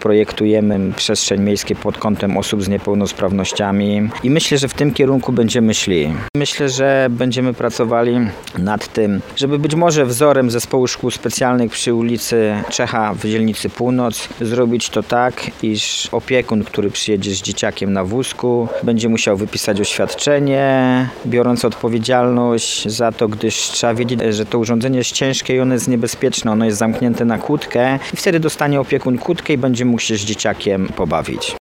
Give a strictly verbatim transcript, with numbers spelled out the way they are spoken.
zaprojektujemy przestrzeń miejskie pod kątem osób z niepełnosprawnościami i myślę, że w tym kierunku będziemy szli. Myślę, że będziemy pracowali nad tym, żeby być może wzorem zespołu szkół specjalnych przy ulicy Czecha w dzielnicy Północ zrobić to tak, iż opiekun, który przyjedzie z dzieciakiem na wózku, będzie musiał wypisać oświadczenie, biorąc odpowiedzialność za to, gdyż trzeba wiedzieć, że to urządzenie jest ciężkie i ono jest niebezpieczne, ono jest zamknięte na kłódkę i wtedy dostanie opiekun kłódkę i będzie mógł się z dzieciakiem pobawić.